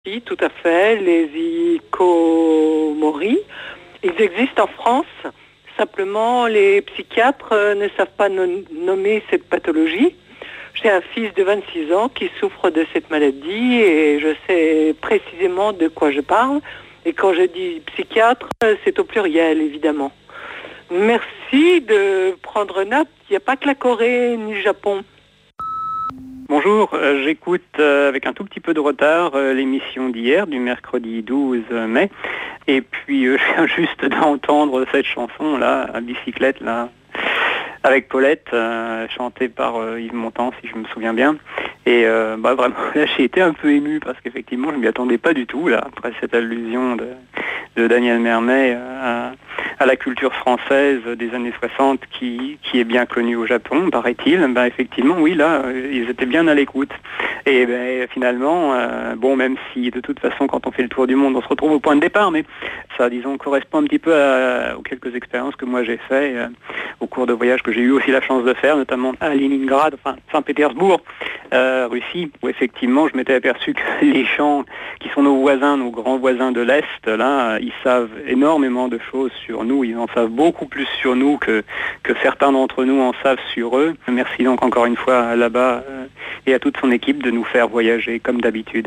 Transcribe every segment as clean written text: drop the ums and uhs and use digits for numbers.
Oui, tout à fait, les hikikomori. Ils existent en France. Simplement, les psychiatres ne savent pas nommer cette pathologie. J'ai un fils de 26 ans qui souffre de cette maladie et je sais précisément de quoi je parle. Et quand je dis psychiatre, c'est au pluriel, évidemment. Merci de prendre note. Il n'y a pas que la Corée ni le Japon. Bonjour, j'écoute avec un tout petit peu de retard l'émission d'hier, du mercredi 12 mai. Et puis je viens juste d'entendre cette chanson-là, à bicyclette, là, avec Paulette, chantée par Yves Montand, si je me souviens bien. Et vraiment, là, j'ai été un peu ému parce qu'effectivement, je ne m'y attendais pas du tout, là, après cette allusion de Daniel Mermet à la culture française des années 60 qui est bien connue au Japon, paraît-il. Effectivement, oui, là, ils étaient bien à l'écoute. Et finalement, même si de toute façon, quand on fait le tour du monde, on se retrouve au point de départ, mais ça, disons, correspond un petit peu aux quelques expériences que moi j'ai fait au cours de voyages que j'ai eu aussi la chance de faire, notamment à Leningrad, enfin Saint-Pétersbourg, Russie, où effectivement je m'étais aperçu que les gens qui sont nos voisins, nos grands voisins de l'Est, là, ils savent énormément de choses sur nous, ils en savent beaucoup plus sur nous que certains d'entre nous en savent sur eux. Merci donc encore une fois là-bas et à toute son équipe de nous faire voyager comme d'habitude.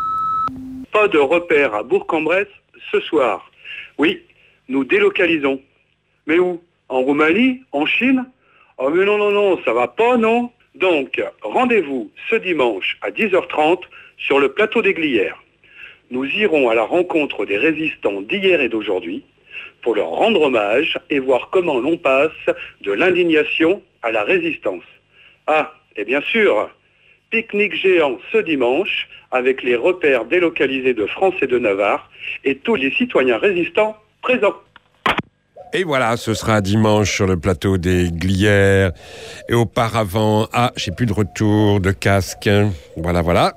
Pas de repère à Bourg-en-Bresse ce soir. Oui, nous délocalisons. Mais où? En Roumanie? En Chine? Oh mais non, ça va pas, non? Donc, rendez-vous ce dimanche à 10h30 sur le plateau des Glières. Nous irons à la rencontre des résistants d'hier et d'aujourd'hui pour leur rendre hommage et voir comment l'on passe de l'indignation à la résistance. Ah, et bien sûr, pique-nique géant ce dimanche avec les repères délocalisés de France et de Navarre et tous les citoyens résistants présents. Et voilà, ce sera dimanche sur le plateau des Glières. Et auparavant, j'ai plus de retour de casque. Voilà.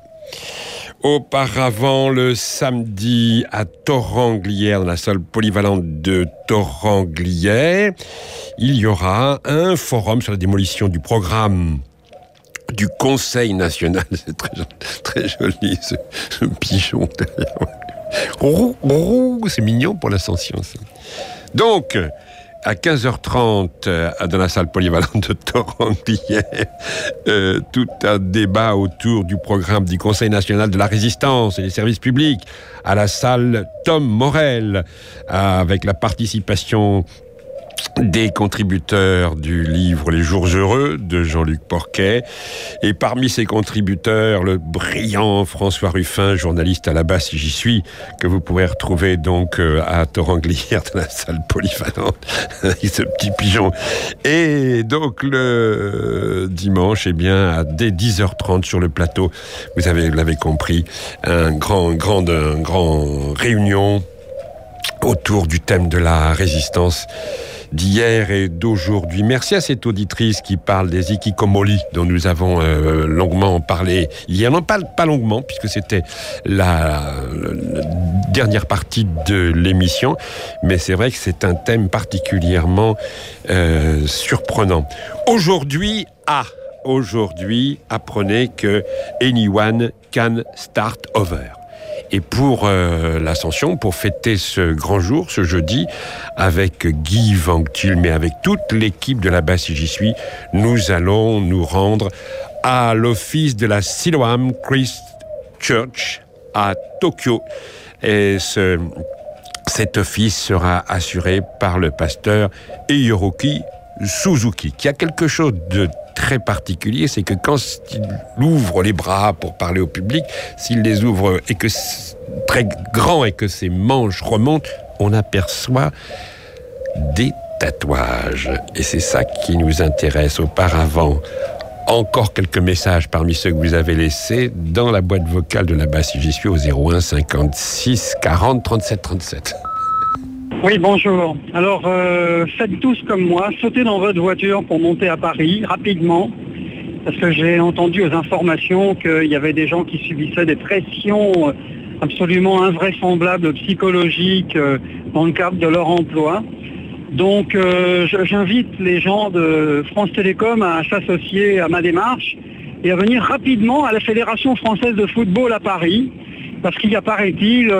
Auparavant, le samedi, à Torrent-Glières, dans la salle polyvalente de Torrent-Glières, il y aura un forum sur la démolition du programme du Conseil national. C'est très joli, ce pigeon derrière. C'est mignon pour l'ascension, ça. Donc, à 15h30, dans la salle polyvalente de Torrent-Glières, tout un débat autour du programme du Conseil national de la résistance et des services publics, à la salle Tom Morel, avec la participation des contributeurs du livre Les Jours Heureux de Jean-Luc Porquet. Et parmi ces contributeurs, le brillant François Ruffin, journaliste à la base si j'y suis, que vous pouvez retrouver donc à Torrent-Glières dans la salle polyvalente, avec ce petit pigeon. Et donc le dimanche, dès 10h30 sur le plateau, vous l'avez compris, un grand réunion autour du thème de la résistance d'hier et d'aujourd'hui. Merci à cette auditrice qui parle des hikikomori dont nous avons longuement parlé hier. Non, pas longuement, puisque c'était la dernière partie de l'émission, mais c'est vrai que c'est un thème particulièrement surprenant. Aujourd'hui, apprenez que anyone can start over. Et pour l'Ascension, pour fêter ce grand jour, ce jeudi, avec Guy Vanctil, mais avec toute l'équipe de la base si j'y suis, nous allons nous rendre à l'office de la Siloam Christ Church à Tokyo. Et cet office sera assuré par le pasteur Hiroki Suzuki, qui a quelque chose de très particulier, c'est que quand il ouvre les bras pour parler au public, s'il les ouvre et que c'est très grand et que ses manches remontent, on aperçoit des tatouages. Et c'est ça qui nous intéresse. Auparavant, encore quelques messages parmi ceux que vous avez laissés dans la boîte vocale de la base si j'y suis au 01 56 40 37 37. Oui, bonjour. Alors, faites tous comme moi, sautez dans votre voiture pour monter à Paris, rapidement, parce que j'ai entendu aux informations qu'il y avait des gens qui subissaient des pressions absolument invraisemblables, psychologiques, dans le cadre de leur emploi. Donc, j'invite les gens de France Télécom à s'associer à ma démarche et à venir rapidement à la Fédération française de football à Paris, Parce qu'il y a, paraît-il,